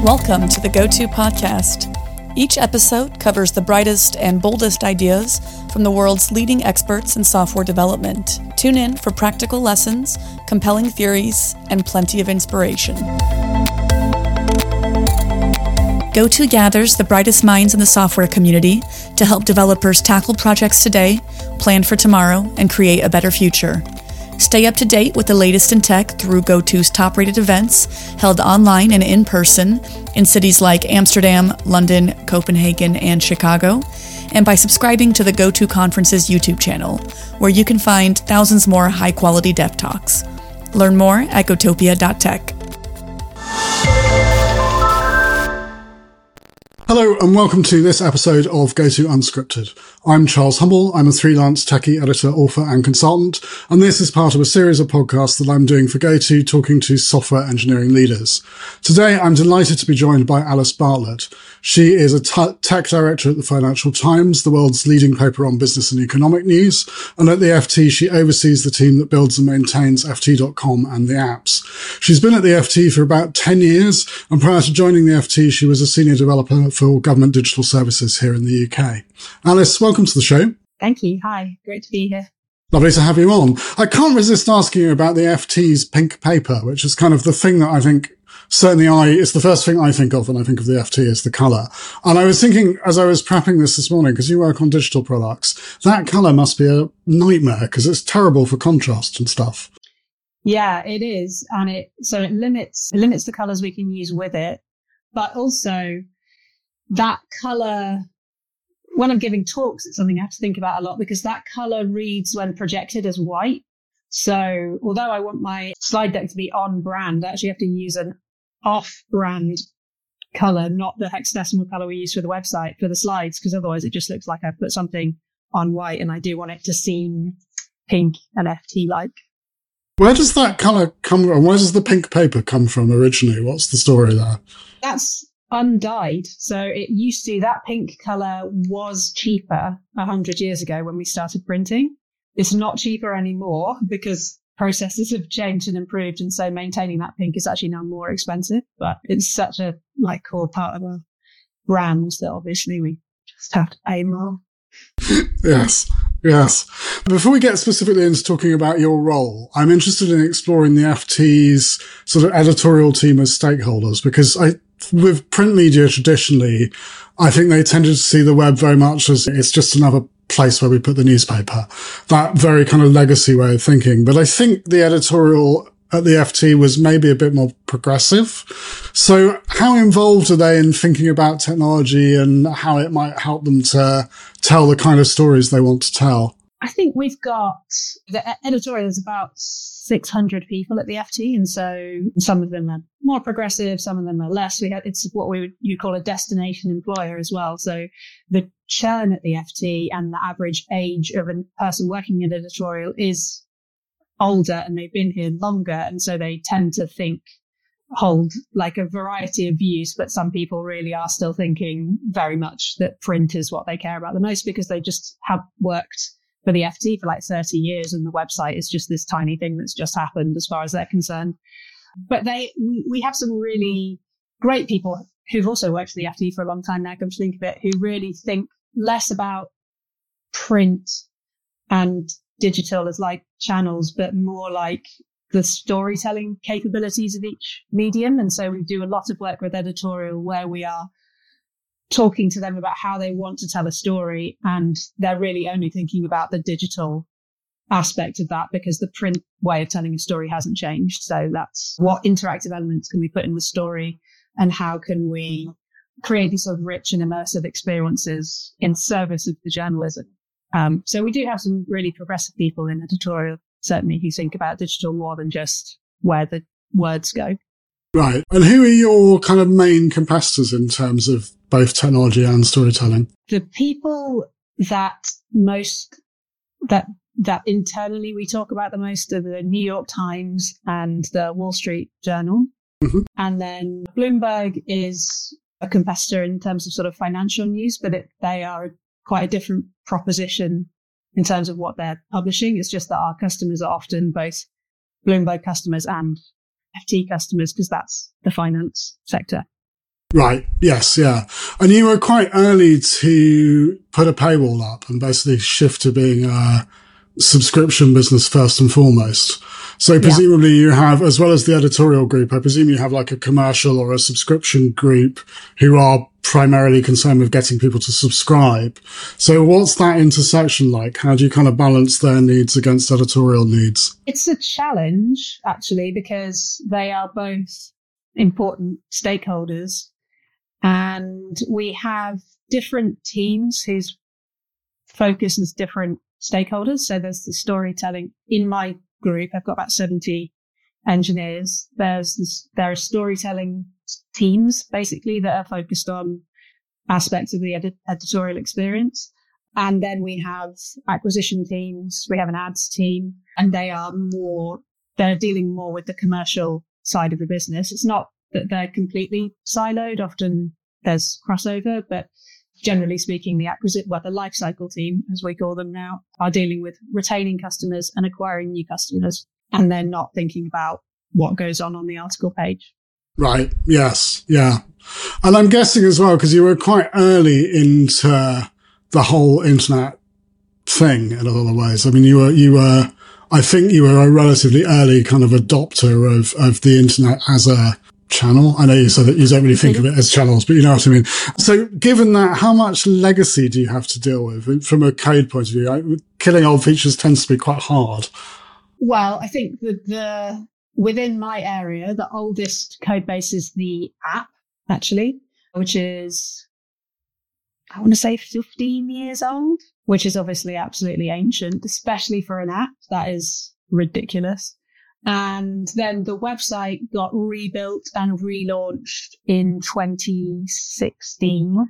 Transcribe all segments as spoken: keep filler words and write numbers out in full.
Welcome to the Go-To Podcast. Each episode covers the brightest and boldest ideas from the world's leading experts in software development. Tune in for practical lessons, compelling theories, and plenty of inspiration. Go-To gathers the brightest minds in the software community to help developers tackle projects today, plan for tomorrow, and create a better future. Stay up to date with the latest in tech through Go-To's top-rated events held online and in person in cities like Amsterdam, London, Copenhagen, and Chicago, and by subscribing to the Go-To Conference's YouTube channel, where you can find thousands more high-quality dev talks. Learn more at gotopia dot tech. Hello and welcome to this episode of Go-To Unscripted. I'm Charles Humble. I'm a freelance techie editor, author and consultant, and this is part of a series of podcasts that I'm doing for Go-To, talking to software engineering leaders. Today, I'm delighted to be joined by Alice Bartlett. She is a t- tech director at the Financial Times, the world's leading paper on business and economic news, and at the F T, she oversees the team that builds and maintains F T dot com and the apps. She's been at the F T for about ten years, and prior to joining the F T, she was a senior developer for government digital services here in the U K. Alice, welcome to the show. Thank you. Hi, great to be here. Lovely to have you on. I can't resist asking you about the F T's pink paper, which is kind of the thing that I think, certainly I, it's the first thing I think of when I think of the F T is the colour. And I was thinking, as I was prepping this this morning, because you work on digital products, that colour must be a nightmare because it's terrible for contrast and stuff. Yeah, it is. And it, so it limits, it limits the colours we can use with it, but also that colour, when I'm giving talks, it's something I have to think about a lot because that colour reads when projected as white. So although I want my slide deck to be on brand, I actually have to use an off-brand colour, not the hexadecimal colour we use for the website for the slides, because otherwise it just looks like I put something on white and I do want it to seem pink and F T-like. Where does that colour come from? Where does the pink paper come from originally? What's the story there? That's undyed. So it used to, that pink colour was cheaper a hundred years ago when we started printing. It's not cheaper anymore because processes have changed and improved. And so maintaining that pink is actually now more expensive, but it's such a like core part of our brand that obviously we just have to pay more. Yes. Yes. Before we get specifically into talking about your role, I'm interested in exploring the F T's sort of editorial team as stakeholders, because I, with print media traditionally, I think they tended to see the web very much as it's just another place where we put the newspaper. That very kind of legacy way of thinking. But I think the editorial at the F T was maybe a bit more progressive. So how involved are they in thinking about technology and how it might help them to tell the kind of stories they want to tell? I think we've got, the editorial is about six hundred people at the F T. And so some of them are more progressive, some of them are less. We have, it's what we would, you call a destination employer as well. So the churn at the F T and the average age of a person working in editorial is older and they've been here longer. And so they tend to think, hold like a variety of views, but some people really are still thinking very much that print is what they care about the most because they just have worked for the F T for like thirty years and the website is just this tiny thing that's just happened as far as they're concerned. But they, we have some really great people who've also worked for the F T for a long time now, come to think of it, who really think less about print and digital as like channels, but more like the storytelling capabilities of each medium. And so we do a lot of work with editorial where we are talking to them about how they want to tell a story. And they're really only thinking about the digital aspect of that because the print way of telling a story hasn't changed. So that's what interactive elements can we put in the story and how can we create these sort of rich and immersive experiences in service of the journalism. Um, so we do have some really progressive people in editorial, certainly, who think about digital more than just where the words go. Right. And who are your kind of main competitors in terms of both technology and storytelling? The people that most, that, that internally we talk about the most are the New York Times and the Wall Street Journal. Mm-hmm. And then Bloomberg is a competitor in terms of sort of financial news, but it, they are quite a different proposition in terms of what they're publishing. It's just that our customers are often both Bloomberg customers and F T customers because that's the finance sector. Right. Yes. Yeah. And you were quite early to put a paywall up and basically shift to being a subscription business first and foremost. So presumably yeah. you have, as well as the editorial group, I presume you have like a commercial or a subscription group who are primarily concerned with getting people to subscribe. So what's that intersection like? How do you kind of balance their needs against editorial needs? It's a challenge, actually, because they are both important stakeholders. And we have different teams whose focus is different stakeholders. So there's the storytelling in my group. I've got about seventy engineers. There's this, there are storytelling teams basically that are focused on aspects of the edit- editorial experience. And then we have acquisition teams. We have an ads team, and they are more, they're dealing more with the commercial side of the business. It's not that they're completely siloed. Often there's crossover, but generally speaking, the acquisition, well, the life cycle team, as we call them now, are dealing with retaining customers and acquiring new customers. And they're not thinking about what goes on on the article page. Right. Yes. Yeah. And I'm guessing as well, because you were quite early into the whole internet thing in a lot of ways. I mean, you were, you were, I think you were a relatively early kind of adopter of, of the internet as a channel. I know you said that you don't really think of it as channels, but you know what I mean. So given that, how much legacy do you have to deal with from a code point of view? Like, killing old features tends to be quite hard. Well, I think that the, within my area, the oldest code base is the app, actually, which is, I want to say fifteen years old, which is obviously absolutely ancient, especially for an app. That is ridiculous. And then the website got rebuilt and relaunched in twenty sixteen.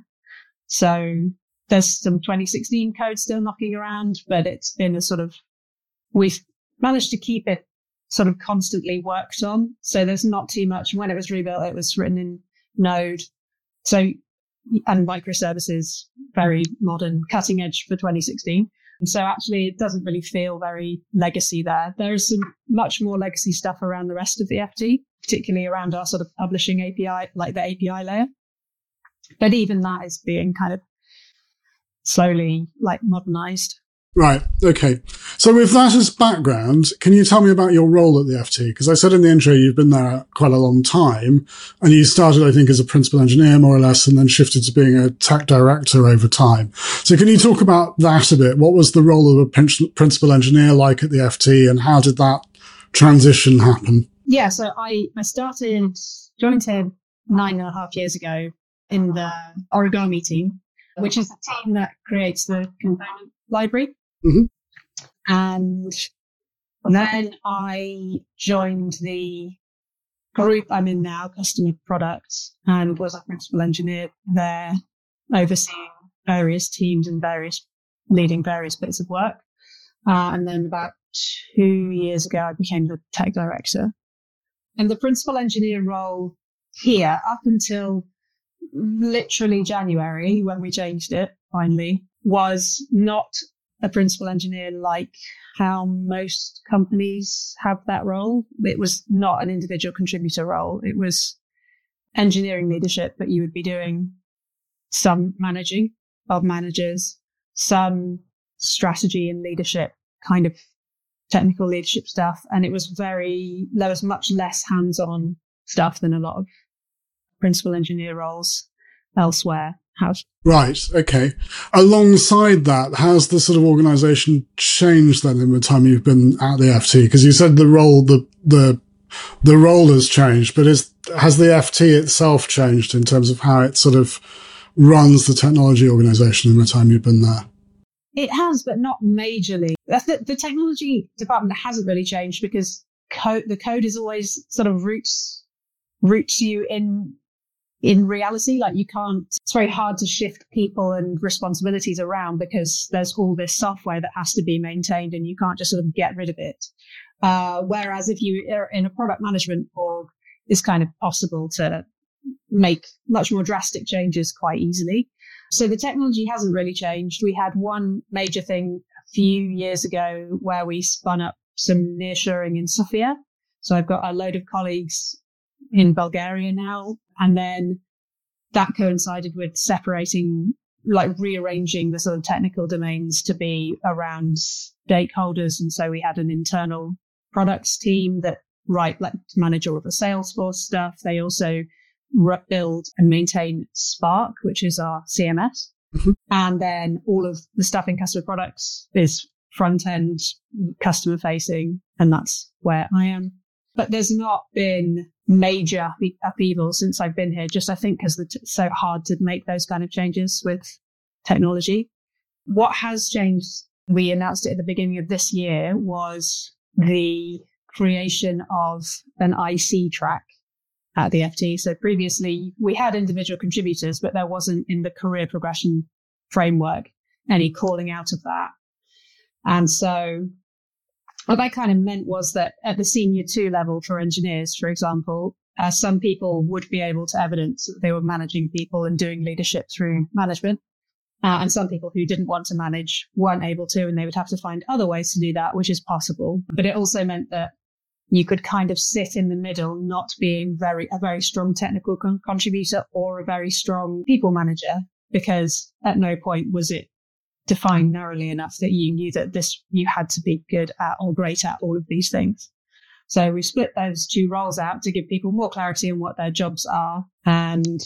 So there's some twenty sixteen code still knocking around, but it's been a sort of, we've managed to keep it sort of constantly worked on. So there's not too much. When it was rebuilt, it was written in Node. So, and microservices, very modern, cutting edge for twenty sixteen. And so actually it doesn't really feel very legacy there. There is some much more legacy stuff around the rest of the F T, particularly around our sort of publishing A P I, like the A P I layer. But even that is being kind of slowly like modernized. Right. Okay. So with that as background, can you tell me about your role at the F T? Because I said in the intro, you've been there quite a long time, and you started, I think, as a principal engineer, more or less, and then shifted to being a tech director over time. So can you talk about that a bit? What was the role of a principal engineer like at the F T, and how did that transition happen? Yeah. So I, I started, joined here nine and a half years ago in the Origami team, which is the team that creates the component library. Mm-hmm. And then I joined the group I'm in now, customer products, and was a principal engineer there, overseeing various teams and various, leading various bits of work. Uh, and then about two years ago, I became the tech director. And the principal engineer role here, up until literally January, when we changed it finally, was not a principal engineer like how most companies have that role. It was not an individual contributor role. It was engineering leadership, but you would be doing some managing of managers, some strategy and leadership, kind of technical leadership stuff. And it was very, there was much less hands-on stuff than a lot of principal engineer roles elsewhere have. Right. Okay. Alongside that, how's the sort of organization changed then in the time you've been at the F T? Because you said the role, the, the, the role has changed, but is, has the F T itself changed in terms of how it sort of runs the technology organization in the time you've been there? It has, but not majorly. The, the technology department hasn't really changed because code, the code is always sort of roots, roots you in, in reality. Like you can't, it's very hard to shift people and responsibilities around because there's all this software that has to be maintained and you can't just sort of get rid of it. Uh, whereas if you are in a product management org, it's kind of possible to make much more drastic changes quite easily. So the technology hasn't really changed. We had one major thing a few years ago where we spun up some nearshoring in Sofia. So I've got a load of colleagues in Bulgaria now. And then that coincided with separating, like rearranging the sort of technical domains to be around stakeholders. And so we had an internal products team that write, like manage all of the Salesforce stuff. They also build and maintain Spark, which is our C M S. Mm-hmm. And then all of the stuff in customer products is front end, customer facing. And that's where I am. But there's not been major upheaval since I've been here, just I think because it's so hard to make those kind of changes with technology. What has changed, we announced it at the beginning of this year, was the creation of an I C track at the F T. So previously we had individual contributors, but there wasn't in the career progression framework any calling out of that. And so what that kind of meant was that at the senior two level for engineers, for example, uh, some people would be able to evidence that they were managing people and doing leadership through management. Uh, and some people who didn't want to manage weren't able to, and they would have to find other ways to do that, which is possible. But it also meant that you could kind of sit in the middle, not being very a very strong technical con- contributor or a very strong people manager, because at no point was it defined narrowly enough that you knew that this you had to be good at or great at all of these things. So we split those two roles out to give people more clarity on what their jobs are. And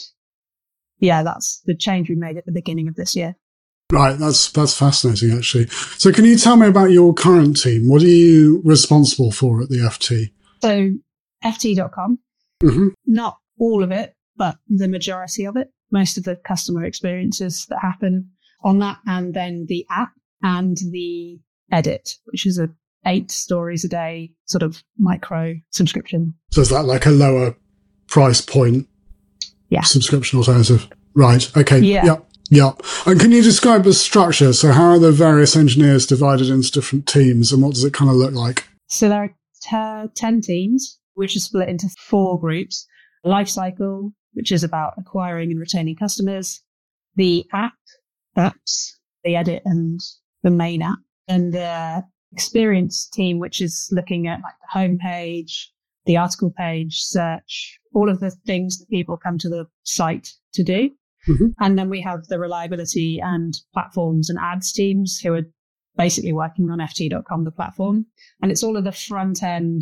yeah, that's the change we made at the beginning of this year. Right, that's that's fascinating, actually. So can you tell me about your current team? What are you responsible for at the F T? So F T dot com, mm-hmm. Not all of it, but the majority of it, most of the customer experiences that happen on that, and then the app and the edit, which is a eight stories a day sort of micro subscription. So is that like a lower price point yeah. subscription alternative? Right, okay, yeah. Yep. Yeah. And can you describe the structure? So how are the various engineers divided into different teams, and what does it kind of look like? So there are t- ten teams, which are split into four groups. Lifecycle, which is about acquiring and retaining customers. The app, apps, the edit and the main app. And the experience team, which is looking at like the homepage, the article page, search, all of the things that people come to the site to do. Mm-hmm. And then we have the reliability and platforms and ads teams who are basically working on F T dot com, the platform. And it's all of the front end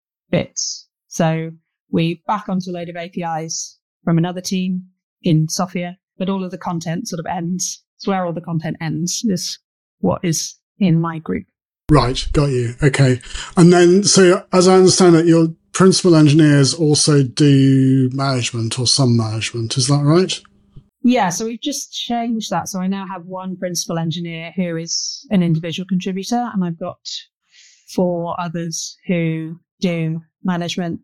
bits. So we back onto a load of A P Is from another team in Sophia, but all of the content sort of ends. It's where all the content ends is what is in my group. Right. Got you. Okay. And then, so as I understand it, your principal engineers also do management or some management. Is that right? Yeah, so we've just changed that. So I now have one principal engineer who is an individual contributor, and I've got four others who do management,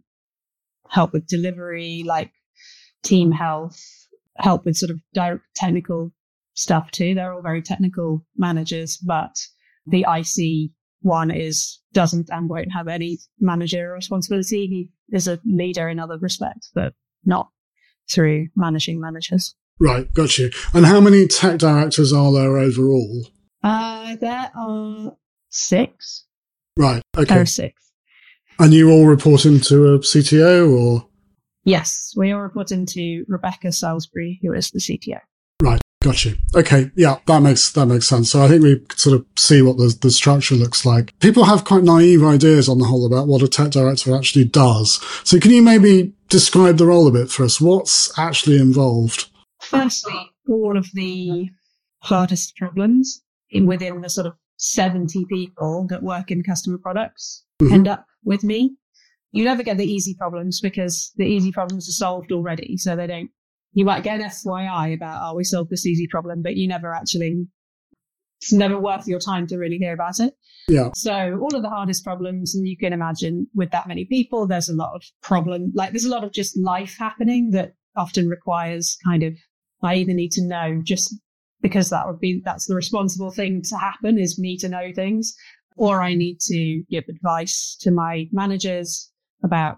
help with delivery, like team health, help with sort of direct technical stuff too. They're all very technical managers, but the I C one is doesn't and won't have any managerial responsibility. He is a leader in other respects, but not through managing managers. Right, got you. And how many tech directors are there overall? Uh, there are six. Right, okay. There are six. And you all report into a C T O, or? Yes, we all report into Rebecca Salisbury, who is the C T O. Right, got you. Okay, yeah, that makes that makes sense. So I think we sort of see what the, the structure looks like. People have quite naive ideas on the whole about what a tech director actually does. So can you maybe describe the role a bit for us? What's actually involved? Firstly, all of the hardest problems in, within the sort of seventy people that work in customer products mm-hmm. end up with me. You never get the easy problems because the easy problems are solved already. So they don't, you might get an F Y I about, oh, we solved this easy problem, but you never actually, it's never worth your time to really hear about it. Yeah. So all of the hardest problems, and you can imagine with that many people, there's a lot of problem, like there's a lot of just life happening that often requires kind of, I either need to know just because that would be, that's the responsible thing to happen is me to know things, or I need to give advice to my managers about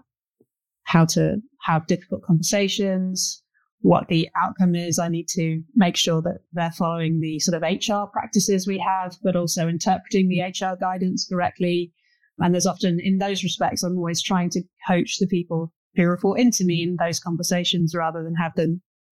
how to have difficult conversations, what the outcome is. I need to make sure that they're following the sort of H R practices we have, but also interpreting the H R guidance correctly. And there's often, in those respects, I'm always trying to coach the people who report into me in those conversations rather than have them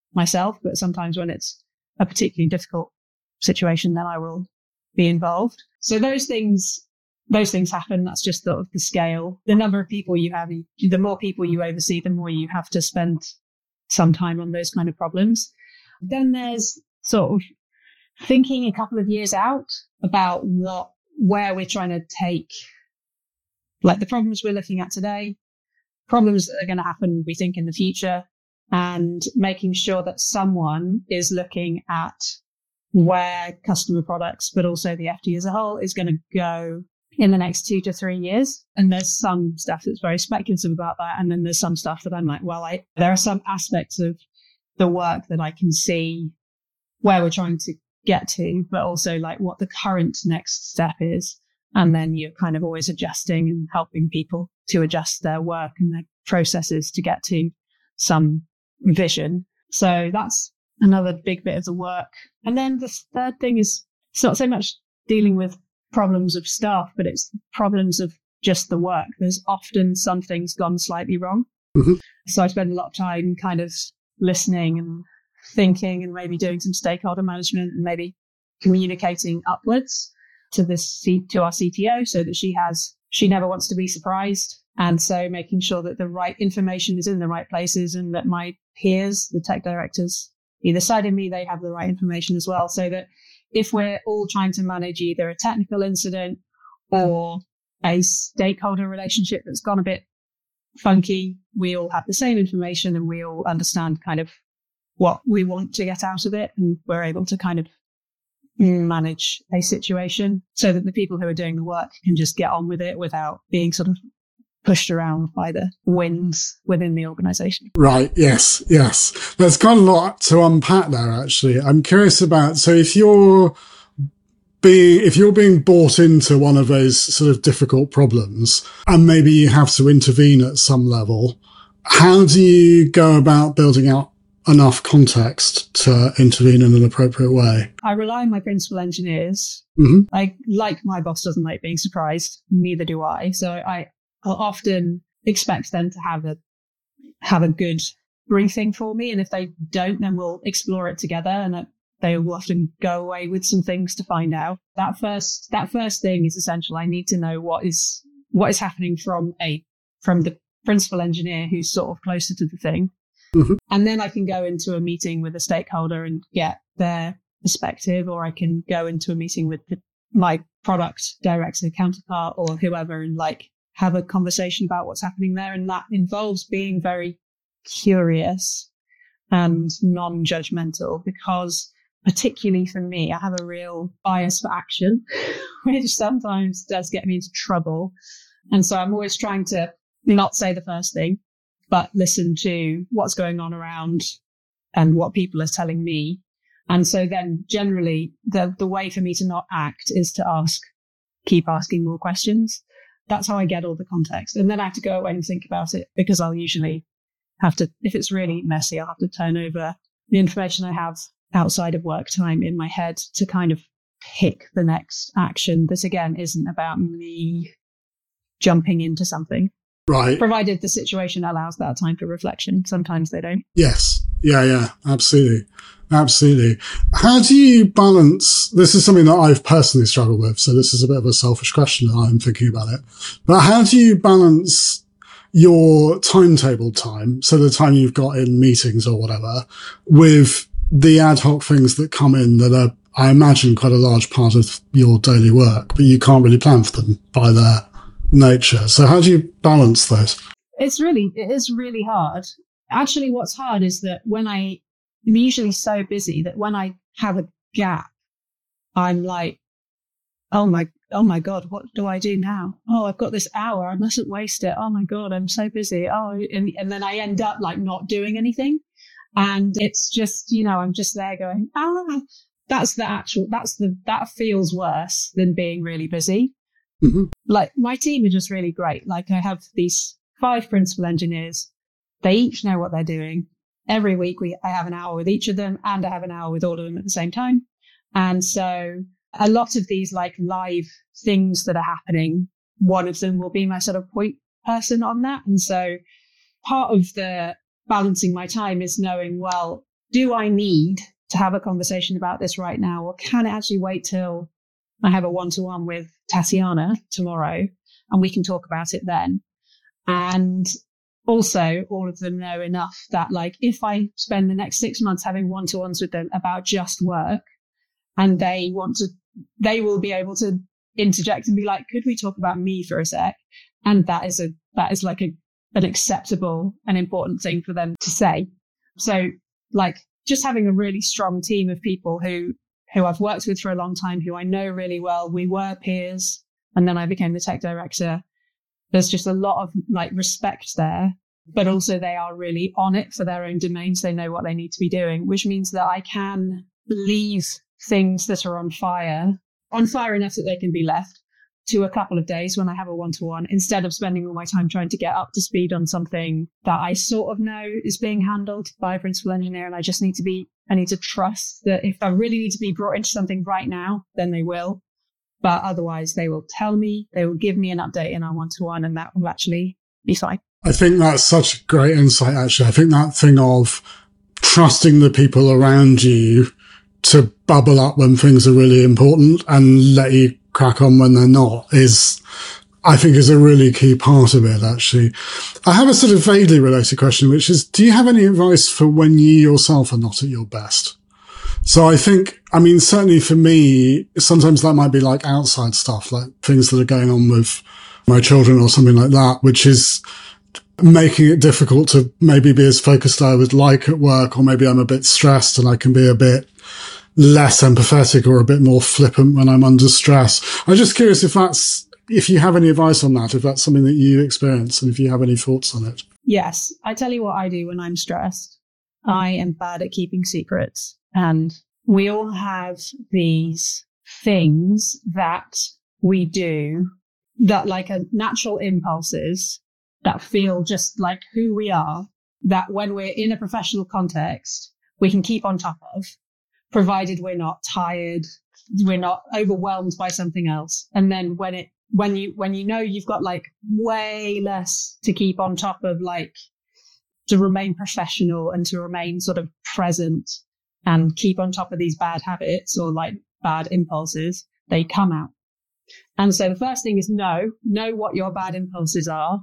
myself, but sometimes when it's a particularly difficult situation, then I will be involved. So those things, those things happen. That's just sort of the scale. The number of people you have, the more people you oversee, the more you have to spend some time on those kind of problems. Then there's sort of thinking a couple of years out about what, where we're trying to take, like the problems we're looking at today, problems that are going to happen, we think, in the future, and making sure that someone is looking at where customer products, but also the F T as a whole, is going to go in the next two to three years. And there's some stuff that's very speculative about that. And then there's some stuff that I'm like, well, I, there are some aspects of the work that I can see where we're trying to get to, but also like what the current next step is. And then you're kind of always adjusting and helping people to adjust their work and their processes to get to some vision. So that's another big bit of the work. And then the third thing is, it's not so much dealing with problems of staff, but it's problems of just the work. There's often something's gone slightly wrong. Mm-hmm. So I spend a lot of time kind of listening and thinking and maybe doing some stakeholder management and maybe communicating upwards to this C- to our C T O so that she has, she never wants to be surprised. And so making sure that the right information is in the right places and that my peers, the tech directors, either side of me, they have the right information as well. So that if we're all trying to manage either a technical incident or a stakeholder relationship that's gone a bit funky, we all have the same information and we all understand kind of what we want to get out of it. And we're able to kind of manage a situation so that the people who are doing the work can just get on with it without being sort of pushed around by the winds within the organization. Right. Yes. Yes. There's quite a lot to unpack there, actually. I'm curious about, so if you're being, if you're being brought into one of those sort of difficult problems and maybe you have to intervene at some level, how do you go about building out enough context to intervene in an appropriate way? I rely on my principal engineers. Mm-hmm. I, like my boss doesn't like being surprised. Neither do I. So I, I'll often expect them to have a have a good briefing for me. And if they don't, then we'll explore it together. And they will often go away with some things to find out. That first that first thing is essential. I need to know what is what is happening from a from the principal engineer who's sort of closer to the thing. Mm-hmm. And then I can go into a meeting with a stakeholder and get their perspective, or I can go into a meeting with the, my product director counterpart or whoever and like have a conversation about what's happening there. And that involves being very curious and non-judgmental, because particularly for me, I have a real bias for action, which sometimes does get me into trouble. And so I'm always trying to not say the first thing, but listen to what's going on around and what people are telling me. And so then generally the, the way for me to not act is to ask, keep asking more questions. That's how I get all the context. And then I have to go away and think about it, because I'll usually have to, if it's really messy, I'll have to turn over the information I have outside of work time in my head to kind of pick the next action that, again, isn't about me jumping into something. Right. Provided the situation allows that time for reflection. Sometimes they don't. Yes. Yeah, yeah, absolutely. Absolutely. How do you balance, this is something that I've personally struggled with, so this is a bit of a selfish question that I'm thinking about it, but how do you balance your timetable time, so the time you've got in meetings or whatever, with the ad hoc things that come in that are, I imagine, quite a large part of your daily work, but you can't really plan for them by their nature. So how do you balance those? It's really, it is really hard. Actually, what's hard is that when I, I'm usually so busy that when I have a gap, I'm like, oh my, oh my God, what do I do now? Oh, I've got this hour. I mustn't waste it. Oh my God, I'm so busy. Oh, and, and then I end up like not doing anything. And it's just, you know, I'm just there going, ah, that's the actual, that's the, that feels worse than being really busy. Mm-hmm. Like my team are just really great. Like I have these five principal engineers. They each know what they're doing. Every week we, I have an hour with each of them, and I have an hour with all of them at the same time. And so a lot of these like live things that are happening, one of them will be my sort of point person on that. And so part of the balancing my time is knowing, well, do I need to have a conversation about this right now? Or can it actually wait till I have a one-to-one with Tatiana tomorrow and we can talk about it then? And also, all of them know enough that, like, if I spend the next six months having one-to-ones with them about just work, and they want to, they will be able to interject and be like, could we talk about me for a sec? And that is a, that is like a, an acceptable and important thing for them to say. So, like, just having a really strong team of people who, who I've worked with for a long time, who I know really well. We were peers, and then I became the tech director. There's just a lot of like respect there, but also they are really on it for their own domains. They know what they need to be doing, which means that I can leave things that are on fire, on fire enough that they can be left, to a couple of days when I have a one-to-one, instead of spending all my time trying to get up to speed on something that I sort of know is being handled by a principal engineer. And I just need to be, I need to trust that if I really need to be brought into something right now, then they will. But otherwise, they will tell me, they will give me an update in our one-to-one, and that will actually be fine. I think that's such great insight, actually. I think that thing of trusting the people around you to bubble up when things are really important and let you crack on when they're not is, I think, is a really key part of it, actually. I have a sort of vaguely related question, which is, do you have any advice for when you yourself are not at your best? So I think, I mean, certainly for me, sometimes that might be like outside stuff, like things that are going on with my children or something like that, which is making it difficult to maybe be as focused as I would like at work, or maybe I'm a bit stressed and I can be a bit less empathetic or a bit more flippant when I'm under stress. I'm just curious if that's, if you have any advice on that, if that's something that you experience, and if you have any thoughts on it. Yes. I tell you what I do when I'm stressed. I am bad at keeping secrets. And we all have these things that we do that, like, are natural impulses that feel just like who we are, that when we're in a professional context, we can keep on top of, provided we're not tired, we're not overwhelmed by something else. And then when it, when you, when you know you've got like way less to keep on top of, like to remain professional and to remain sort of present and keep on top of these bad habits or like bad impulses, they come out. And so the first thing is know, know what your bad impulses are.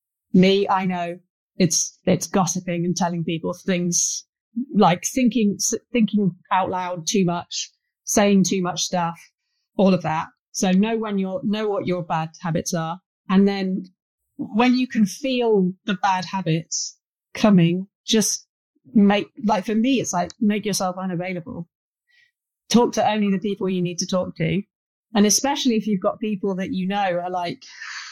Me, I know it's, it's gossiping and telling people things, like thinking, thinking out loud too much, saying too much stuff, all of that. So know when you're, know what your bad habits are. And then when you can feel the bad habits coming, just make, like for me, it's like make yourself unavailable. Talk to only the people you need to talk to. And especially if you've got people that you know are like,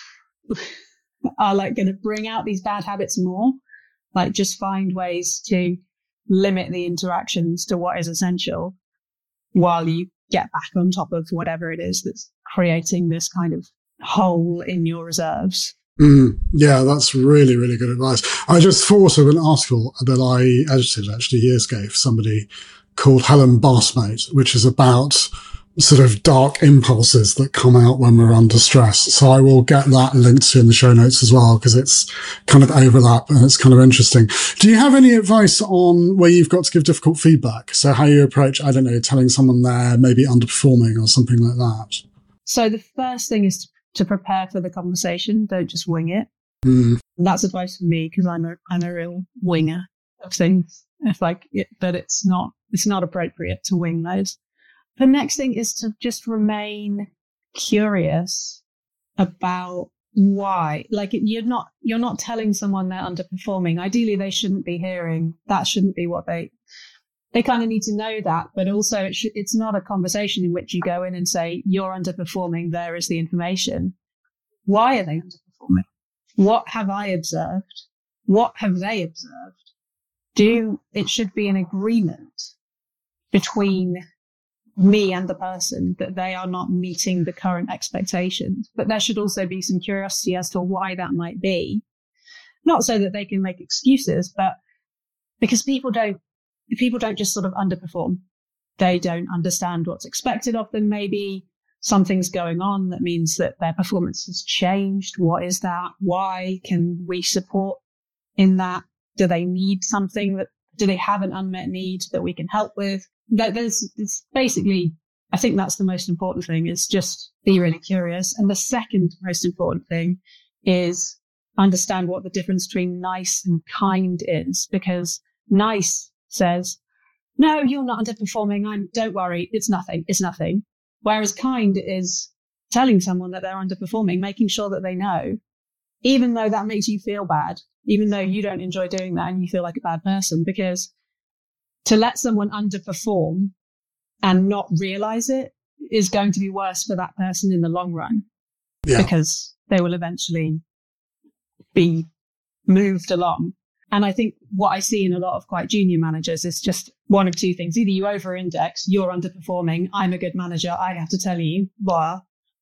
are like going to bring out these bad habits more, like just find ways to limit the interactions to what is essential while you get back on top of whatever it is that's creating this kind of hole in your reserves. Mm, yeah, that's really, really good advice. I just thought of an article that I edited actually years ago for somebody called Helen Bassmate, which is about sort of dark impulses that come out when we're under stress. So I will get that linked to in the show notes as well, because it's kind of overlap and it's kind of interesting. Do you have any advice on where you've got to give difficult feedback? So how you approach, I don't know, telling someone they're maybe underperforming or something like that? So the first thing is to prepare for the conversation. Don't just wing it. Mm. And that's advice from me, because I'm a, I'm a real winger of things. It's like, it, but it's not, it's not appropriate to wing those. The next thing is to just remain curious about why. Like you're not, you're not telling someone they're underperforming. Ideally, they shouldn't be hearing. That shouldn't be what they, they kind of need to know that. But also it should, it's not a conversation in which you go in and say, you're underperforming. There is the information. Why are they underperforming? What have I observed? What have they observed? Do, it should be an agreement between me and the person that they are not meeting the current expectations. But there should also be some curiosity as to why that might be. Not so that they can make excuses, but because people don't, people don't just sort of underperform. They don't understand what's expected of them. Maybe something's going on that means that their performance has changed. What is that? Why can we support in that? Do they need something that Do they have an unmet need that we can help with? There's, there's basically, I think that's the most important thing, is just be really curious. And the second most important thing is understand what the difference between nice and kind is, because nice says, no, you're not underperforming. I'm, don't worry. It's nothing. It's nothing. Whereas kind is telling someone that they're underperforming, making sure that they know, even though that makes you feel bad, even though you don't enjoy doing that and you feel like a bad person, because to let someone underperform and not realize it is going to be worse for that person in the long run, yeah. because they will eventually be moved along. And I think what I see in a lot of quite junior managers is just one of two things. Either you over-index, you're underperforming, I'm a good manager, I have to tell you, blah,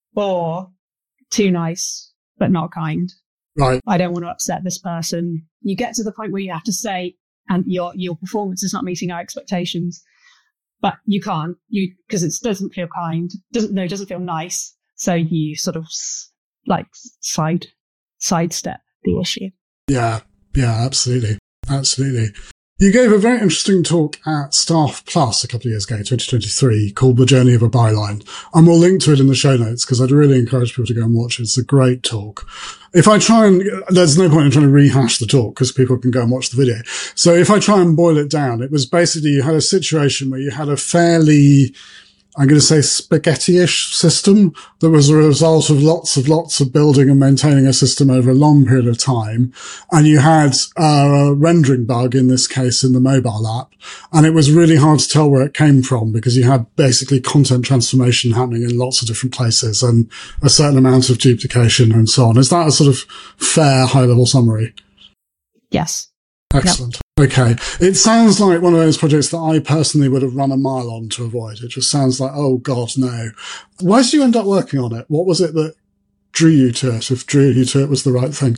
or too nice, but not kind. Right. I don't want to upset this person. You get to the point where you have to say, and your your performance is not meeting our expectations, but you can't, you because it doesn't feel kind, doesn't no, it doesn't feel nice. So you sort of like side sidestep the issue. Yeah, yeah, absolutely, absolutely. You gave a very interesting talk at Staff Plus a couple of years ago, twenty twenty-three, called The Journey of a Byline. And we'll link to it in the show notes because I'd really encourage people to go and watch it. It's a great talk. If I try and, there's no point in trying to rehash the talk because people can go and watch the video. So if I try and boil it down, it was basically you had a situation where you had a fairly, I'm going to say spaghetti-ish system that was a result of lots of lots of building and maintaining a system over a long period of time. And you had a rendering bug, in this case, in the mobile app. And it was really hard to tell where it came from because you had basically content transformation happening in lots of different places and a certain amount of duplication and so on. Is that a sort of fair high-level summary? Yes. Excellent. Yep. Okay. It sounds like one of those projects that I personally would have run a mile on to avoid. It just sounds like, oh God, no. Why did you end up working on it? What was it that drew you to it, if drew you to it was the right thing?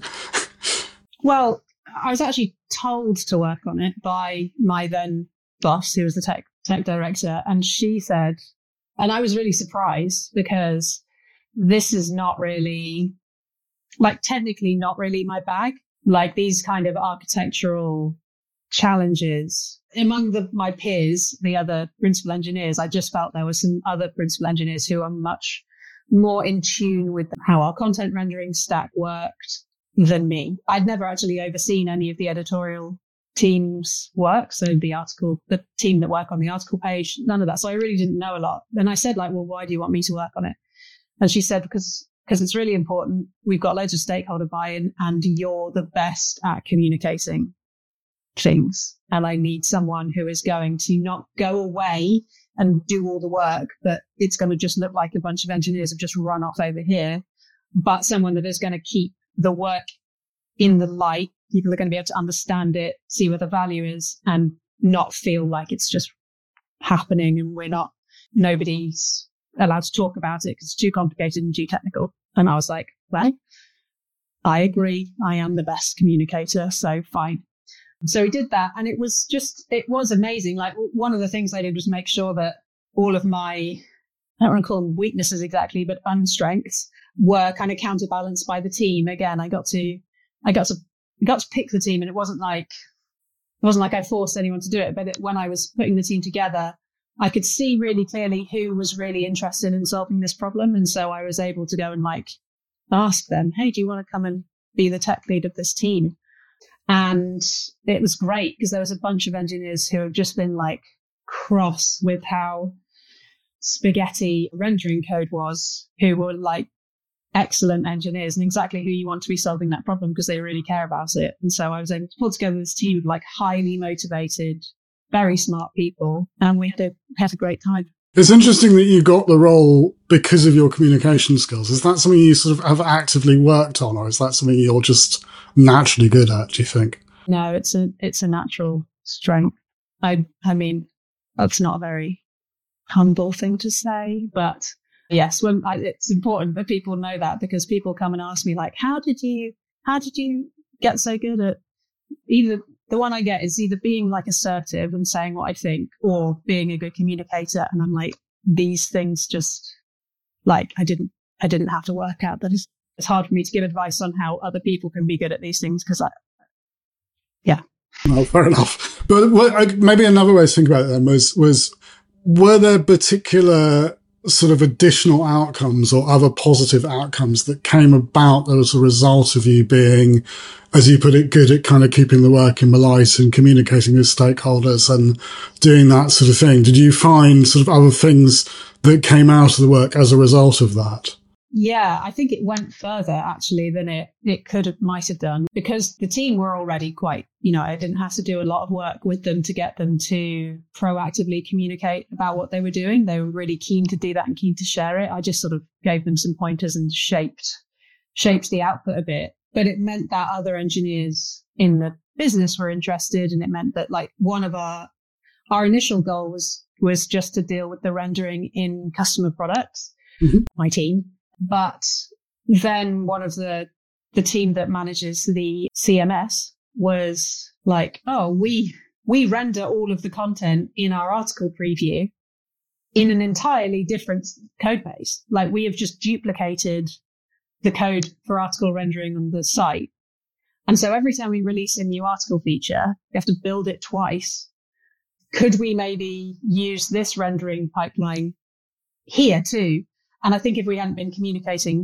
Well, I was actually told to work on it by my then boss, who was the tech, tech director. And she said, and I was really surprised because this is not really, like technically not really my bag. Like these kind of architectural challenges among the, my peers, the other principal engineers, I just felt there were some other principal engineers who are much more in tune with how our content rendering stack worked than me. I'd never actually overseen any of the editorial team's work. So the article, the team that work on the article page, none of that. So I really didn't know a lot. And I said like, well, why do you want me to work on it? And she said, because Because it's really important. We've got loads of stakeholder buy-in and you're the best at communicating things. And I need someone who is going to not go away and do all the work, but it's going to just look like a bunch of engineers have just run off over here, but someone that is going to keep the work in the light. People are going to be able to understand it, see what the value is, and not feel like it's just happening and we're not, nobody's allowed to talk about it because it's too complicated and too technical. And I was like, well, I agree. I am the best communicator. So fine. So we did that. And it was just, it was amazing. Like one of the things I did was make sure that all of my, I don't want to call them weaknesses exactly, but unstrengths were kind of counterbalanced by the team. Again, I got to, I got to, got to pick the team, and it wasn't like, it wasn't like I forced anyone to do it, but it, when I was putting the team together, I could see really clearly who was really interested in solving this problem. And so I was able to go and like ask them, hey, do you want to come and be the tech lead of this team? And it was great because there was a bunch of engineers who have just been like cross with how spaghetti rendering code was, who were like excellent engineers and exactly who you want to be solving that problem because they really care about it. And so I was able to pull together this team of like highly motivated, very smart people, and we had a had a great time. It's interesting that you got the role because of your communication skills. Is that something you sort of have actively worked on, or is that something you're just naturally good at, do you think? No, it's a it's a natural strength. I I mean, that's not a very humble thing to say, but yes, when I, it's important that people know that, because people come and ask me like, how did you how did you get so good at either. The one I get is either being like assertive and saying what I think, or being a good communicator. And I'm like, these things just like, I didn't, I didn't have to work out that. It's, it's hard for me to give advice on how other people can be good at these things. Cause I, yeah. Well, fair enough. But what, maybe another way to think about it then was, was were there particular sort of additional outcomes or other positive outcomes that came about as a result of you being, as you put it, good at kind of keeping the work in the light and communicating with stakeholders and doing that sort of thing? Did you find sort of other things that came out of the work as a result of that? Yeah, I think it went further actually than it, it could have, might have done, because the team were already quite, you know, I didn't have to do a lot of work with them to get them to proactively communicate about what they were doing. They were really keen to do that and keen to share it. I just sort of gave them some pointers and shaped, shaped the output a bit. But it meant that other engineers in the business were interested. And it meant that like one of our, our initial goal was, was just to deal with the rendering in customer products, mm-hmm. my team. But then one of the, the team that manages the C M S was like, oh, we, we render all of the content in our article preview in an entirely different code base. Like we have just duplicated the code for article rendering on the site. And so every time we release a new article feature, we have to build it twice. Could we maybe use this rendering pipeline here too? And I think if we hadn't been communicating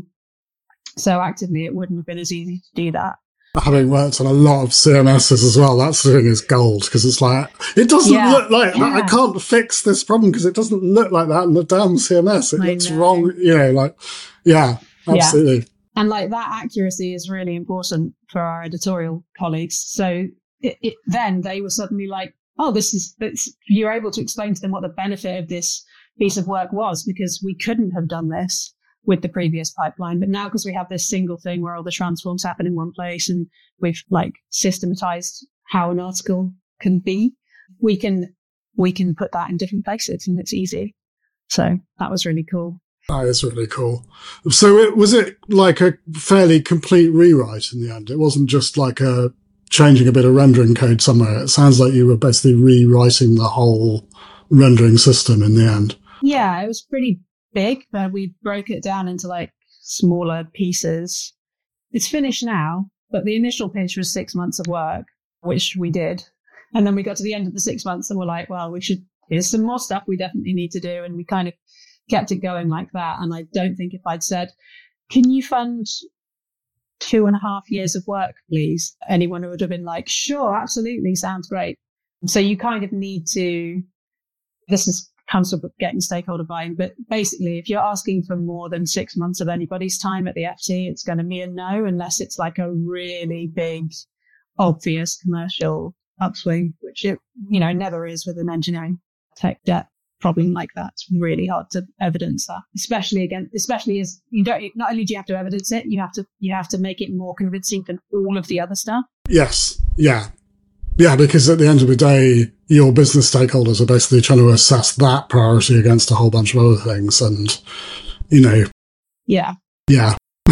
so actively, it wouldn't have been as easy to do that. Having worked on a lot of C M Ss as well, that sort of thing is gold, because it's like, it doesn't yeah. look like, yeah. I can't fix this problem because it doesn't look like that in the damn C M S. It I looks know. wrong, you know, like, yeah, absolutely. Yeah. And like that accuracy is really important for our editorial colleagues. So it, it, then they were suddenly like, oh, this is, this, you're able to explain to them what the benefit of this piece of work was, because we couldn't have done this with the previous pipeline. But now, because we have this single thing where all the transforms happen in one place and we've like systematized how an article can be, we can, we can put that in different places and it's easy. So that was really cool. That is really cool. So it, was it like a fairly complete rewrite in the end? It wasn't just like a changing a bit of rendering code somewhere. It sounds like you were basically rewriting the whole rendering system in the end. Yeah, it was pretty big, but we broke it down into like smaller pieces. It's finished now, but the initial pitch was six months of work, which we did. And then we got to the end of the six months and we're like, well, we should, here's some more stuff we definitely need to do. And we kind of kept it going like that. And I don't think if I'd said, can you fund two and a half years of work, please? Anyone would have been like, sure, absolutely, sounds great. So you kind of need to, this is comes up with getting stakeholder buy-in. But basically, if you're asking for more than six months of anybody's time at the F T, it's going to be a no, unless it's like a really big, obvious commercial upswing, which it, you know, never is with an engineering tech debt problem like that. It's really hard to evidence that, especially again, especially as you don't, not only do you have to evidence it, you have to, you have to make it more convincing than all of the other stuff. Yes. Yeah. Yeah, because at the end of the day, your business stakeholders are basically trying to assess that priority against a whole bunch of other things. And, you know. Yeah. Yeah.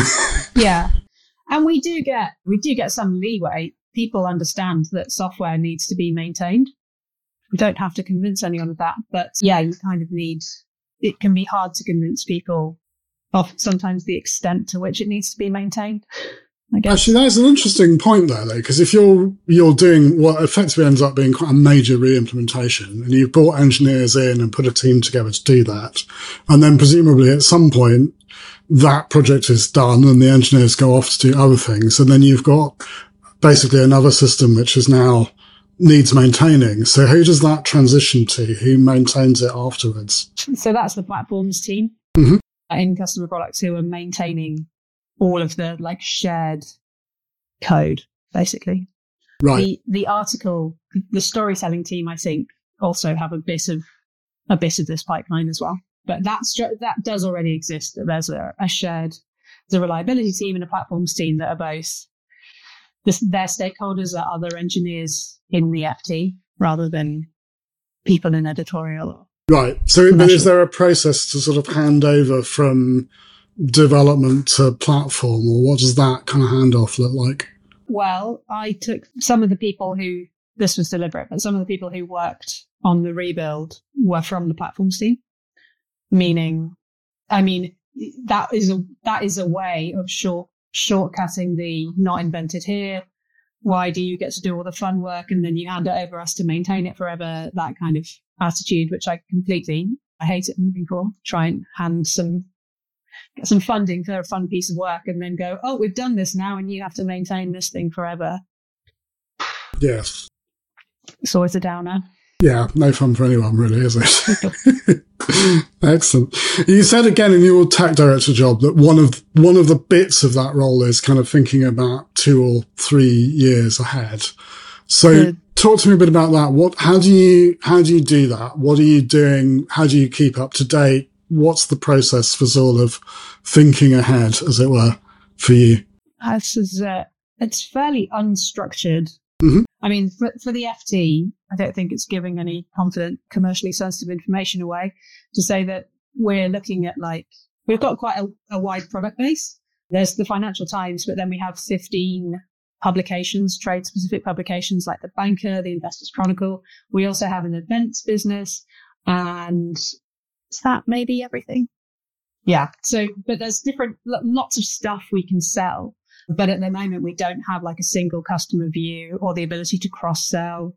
Yeah. And we do get, we do get some leeway. People understand that software needs to be maintained. We don't have to convince anyone of that. But yeah, you kind of need, it can be hard to convince people of sometimes the extent to which it needs to be maintained. Actually, that's an interesting point there, though, because if you're you're doing what effectively ends up being quite a major re-implementation, and you've brought engineers in and put a team together to do that, and then presumably at some point that project is done and the engineers go off to do other things, and then you've got basically another system which is now needs maintaining. So who does that transition to? Who maintains it afterwards? So that's the platforms team mm-hmm. in customer products who are maintaining all of the like shared code, basically. Right. The the article, the storytelling team, I think, also have a bit of a bit of this pipeline as well. But that's that does already exist. There's a, a shared, there's a reliability team and a platforms team that are both this, their stakeholders are other engineers in the F T rather than people in editorial. Right. So, but is there a process to sort of hand over from development to platform, or what does that kind of handoff look like? Well, I took some of the people who, this was deliberate, but some of the people who worked on the rebuild were from the platforms team, meaning, I mean, that is a, that is a way of short, shortcutting the not invented here. why do you get to do all the fun work and then you hand it over us to maintain it forever? That kind of attitude, which I completely, I hate it when people try and hand some, get some funding for a fun piece of work and then go, oh, we've done this now and you have to maintain this thing forever. Yes. It's always a downer. Yeah, no fun for anyone, really, is it? Excellent. You said again in your tech director job that one of one of the bits of that role is kind of thinking about two or three years ahead. So, Good. Talk to me a bit about that. What? How do you how do you do that? What are you doing? How do you keep up to date? What's the process for sort of thinking ahead, as it were, for you? This is uh, it's fairly unstructured. Mm-hmm. I mean, for, for the F T, I don't think it's giving any confident, commercially sensitive information away to say that we're looking at like, we've got quite a, a wide product base. There's the Financial Times, but then we have fifteen publications, trade-specific publications like The Banker, The Investors Chronicle. We also have an events business, and is that maybe everything? Yeah. So, but there's different, lots of stuff we can sell. But at the moment, we don't have like a single customer view or the ability to cross-sell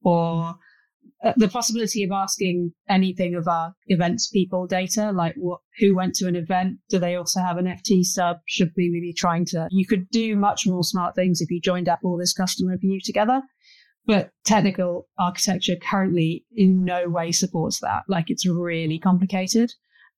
or uh, the possibility of asking anything of our events people data, like what, who went to an event? Do they also have an F T sub? Should we be trying to, you could do much more smart things if you joined up all this customer view together. But technical architecture currently in no way supports that. Like it's really complicated.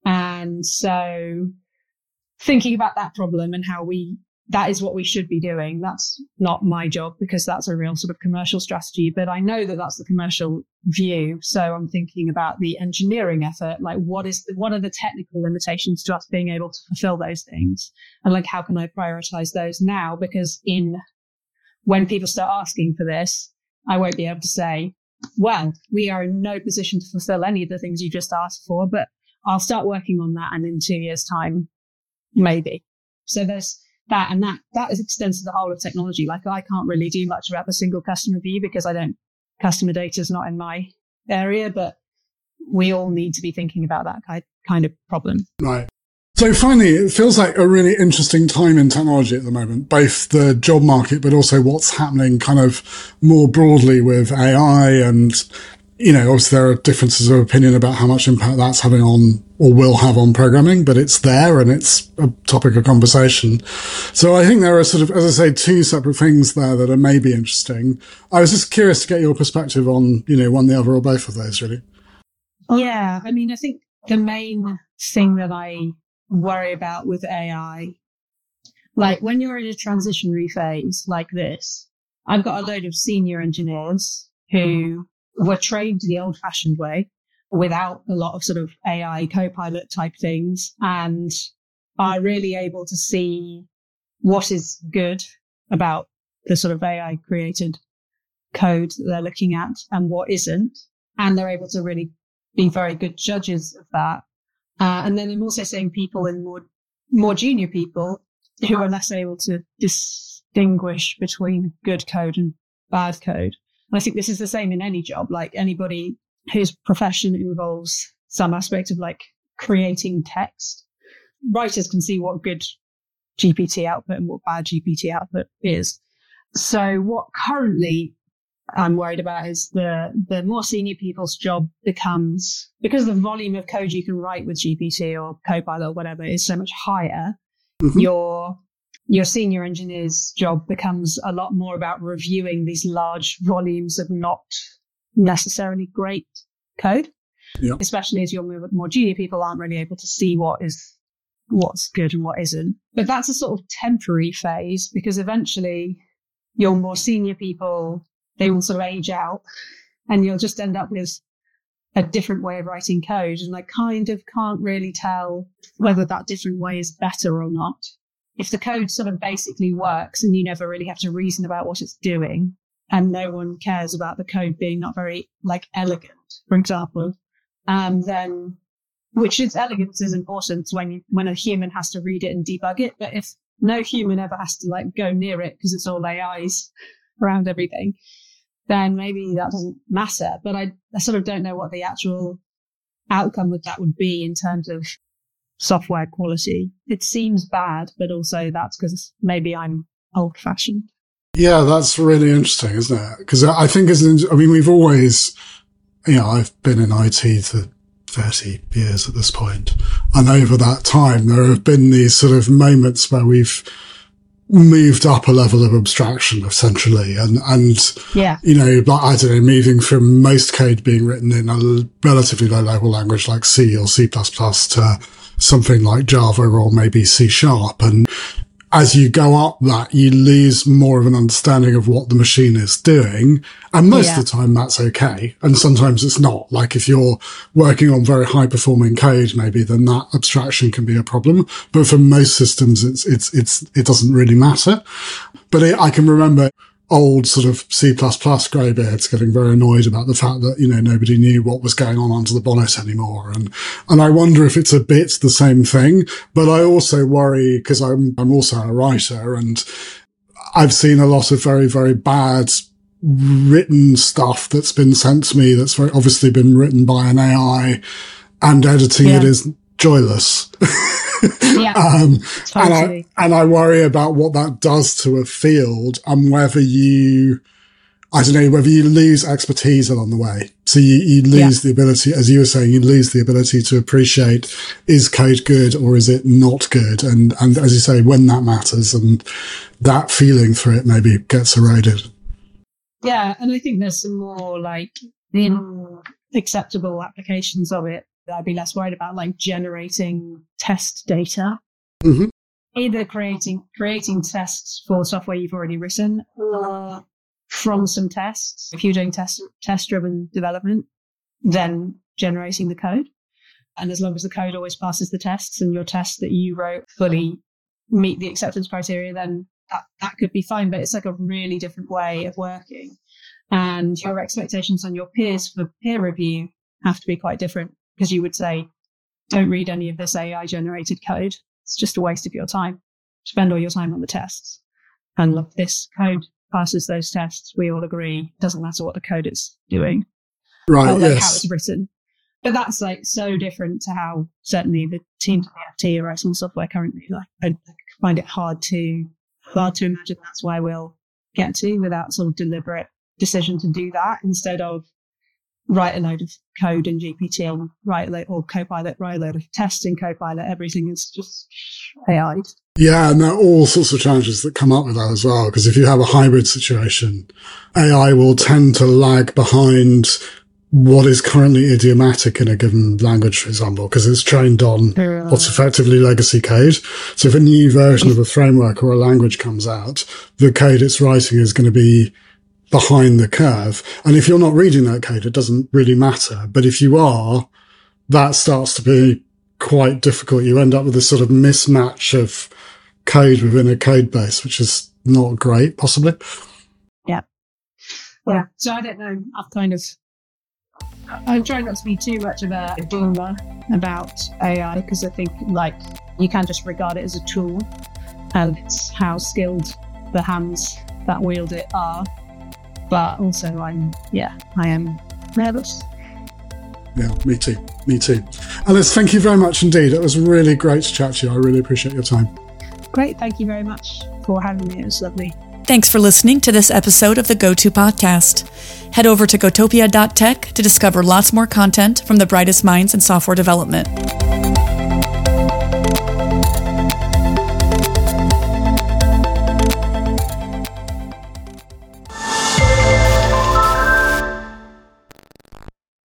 And so thinking about that problem and how we, that is what we should be doing. That's not my job because that's a real sort of commercial strategy, but I know that that's the commercial view. So I'm thinking about the engineering effort, like what is the, what are the technical limitations to us being able to fulfill those things? And like, how can I prioritize those now? Because in, when people start asking for this, I won't be able to say, well, we are in no position to fulfill any of the things you just asked for, but I'll start working on that. And in two years time, maybe. So there's, That and that that extends to the whole of technology. Like I can't really do much about the single customer view because I don't, customer data is not in my area, but we all need to be thinking about that kind of problem. Right. So finally, it feels like a really interesting time in technology at the moment, both the job market, but also what's happening kind of more broadly with A I and, you know, obviously there are differences of opinion about how much impact that's having on or will have on programming, but it's there and it's a topic of conversation. So I think there are sort of, as I say, two separate things there that are maybe interesting. I was just curious to get your perspective on, you know, one, the other, or both of those, really. Yeah. I mean, I think the main thing that I worry about with A I, like when you're in a transitionary phase like this, I've got a load of senior engineers who were trained the old fashioned way without a lot of sort of A I co-pilot type things and are really able to see what is good about the sort of A I created code that they're looking at and what isn't. And they're able to really be very good judges of that. Uh, and then I'm also seeing people in more, more junior people who are less able to distinguish between good code and bad code. And I think this is the same in any job, like anybody whose profession involves some aspect of like creating text. Writers can see what good G P T output and what bad G P T output is. So what currently I'm worried about is the, the more senior people's job becomes, because the volume of code you can write with G P T or Copilot or whatever is so much higher, mm-hmm. your your senior engineer's job becomes a lot more about reviewing these large volumes of not necessarily great code, yeah. especially as you're more, more junior people aren't really able to see what is what's good and what isn't. But that's a sort of temporary phase because eventually your more senior people, they will sort of age out and you'll just end up with a different way of writing code. And I kind of can't really tell whether that different way is better or not. If the code sort of basically works and you never really have to reason about what it's doing and no one cares about the code being not very like elegant, for example, um, then, which is elegance is important when you, when a human has to read it and debug it. But if no human ever has to like go near it because it's all A Is around everything, then maybe that doesn't matter. But I, I sort of don't know what the actual outcome of that would be in terms of software quality. It seems bad, but also that's because maybe I'm old fashioned. Yeah, that's really interesting, isn't it? Because I think as an, I mean, we've always, you know, I've been in I T for thirty years at this point, and over that time, there have been these sort of moments where we've moved up a level of abstraction, essentially, and and yeah, you know, like, I don't know, moving from most code being written in a relatively low level language like C or C plus plus to something like Java or maybe C sharp, and as you go up that, you lose more of an understanding of what the machine is doing. And most yeah. of the time that's okay. And sometimes it's not. Like if you're working on very high performing code, maybe then that abstraction can be a problem. But for most systems, it's, it's, it's, it doesn't really matter. But it, I can remember old sort of C plus plus greybeards getting very annoyed about the fact that, you know, nobody knew what was going on under the bonnet anymore. And, and I wonder if it's a bit the same thing, but I also worry because I'm, I'm also a writer, and I've seen a lot of very, very bad written stuff that's been sent to me that's very obviously been written by an A I, and editing yeah. it is joyless. Yeah, um, totally. and, I, and I worry about what that does to a field and whether you, I don't know, whether you lose expertise along the way. So you, you lose yeah. the ability, as you were saying, you lose the ability to appreciate, is code good or is it not good? And, and as you say, when that matters, and that feeling for it maybe gets eroded. Yeah, and I think there's some more like the more acceptable applications of it. I'd be less worried about like generating test data, mm-hmm. either creating creating tests for software you've already written, or from some tests. If you're doing test test driven development, then generating the code. And as long as the code always passes the tests and your tests that you wrote fully meet the acceptance criteria, then that, that could be fine. But it's like a really different way of working, and your expectations on your peers for peer review have to be quite different. Because you would say, don't read any of this A I generated code. It's just a waste of your time. Spend all your time on the tests. And look, this code passes those tests. We all agree. Doesn't matter what the code is doing. Right, or like yes. how it's written. But that's like so different to how certainly the teams at the F T are writing software currently. Like I find it hard to, hard to imagine that's why we'll get to without sort of deliberate decision to do that instead of write a load of code in G P T or write a load, or Copilot, write a load of tests in Copilot. Everything is just A I. Yeah, and there are all sorts of challenges that come up with that as well. Because if you have a hybrid situation, A I will tend to lag behind what is currently idiomatic in a given language, for example, because it's trained on uh, what's effectively legacy code. So if a new version of a framework or a language comes out, the code it's writing is going to be behind the curve. And if you're not reading that code, it doesn't really matter. But if you are, that starts to be quite difficult. You end up with this sort of mismatch of code within a code base, which is not great, possibly. Yeah. Yeah. So I don't know. I've kind of, I'm trying not to be too much of a doomer about A I, because I think like you can just regard it as a tool, and it's how skilled the hands that wield it are. But also, I'm, yeah, I am nervous. Yeah, me too. Me too. Alice, thank you very much indeed. It was really great to chat to you. I really appreciate your time. Great. Thank you very much for having me. It was lovely. Thanks for listening to this episode of the GoTo Podcast. Head over to gotopia dot tech to discover lots more content from the brightest minds in software development.